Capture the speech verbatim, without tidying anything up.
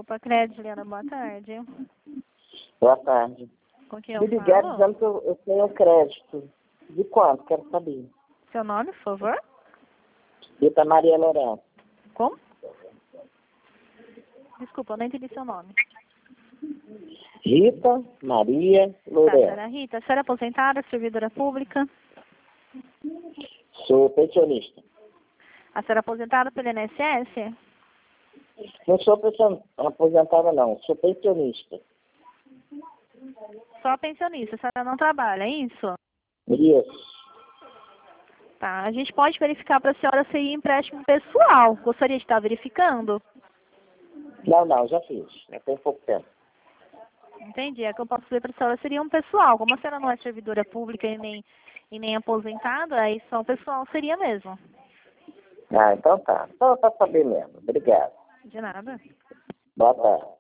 Copa Crédito, Juliana, boa tarde. Boa tarde. Com quem eu Me ligaram falo? dizendo que eu, eu tenho crédito. De quanto? Quero saber. Seu nome, por favor? Rita Maria Lourenço. Como? Desculpa, eu não entendi seu nome. Rita Maria Tá, Lourenço. senhora Rita, a senhora é aposentada, servidora pública? Sou pensionista. A senhora é aposentada pelo I N S S? Não sou pension- aposentada, não. Sou pensionista. Só pensionista, a senhora não trabalha, é isso? Isso. Tá, a gente pode verificar para a senhora se é empréstimo pessoal. Gostaria de estar verificando? Não, não, já fiz. Já tem pouco tempo. Entendi. É que eu posso ver para a senhora seria um pessoal. Como a senhora não é servidora pública e nem, e nem aposentada, aí só um pessoal seria mesmo. Ah, então tá. Só para saber mesmo. Obrigado. De nada. Boa tarde.